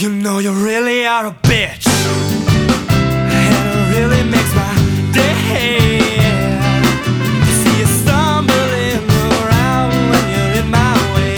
You know you really are a bitch, and it really makes my day. You see you stumbling around when you're in my way,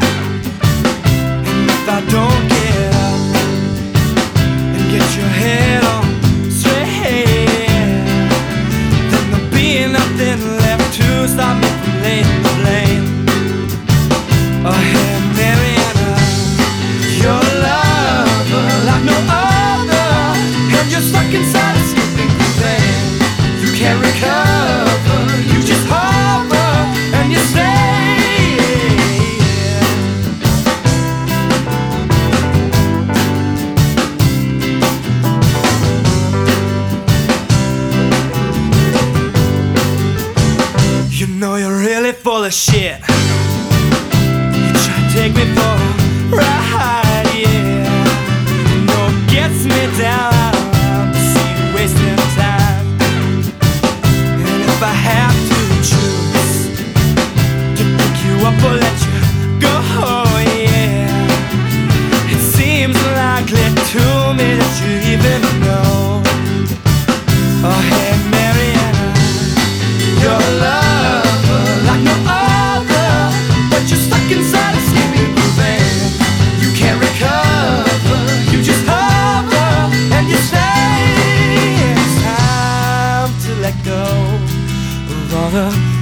and if I don't get up and get your head on straight, then there'll be nothing left to stop me from laying the blame. Oh hey Mariana, your lover like no other, and you're stuck inside a skipping thing. You can't recover, you just hover and you stay. You know you're really full of shit. You try to take me for a ride, yeah. You know it gets me down. I don't want to see you wasting time. And if I have to choose to pick you up or let you go, yeah, it seems likely to me that you even know. Oh hey Mariana, your lover like no other, but you're stuck inside a sleeping van. You can't recover, you just hover and you stay. It's time to let go of all the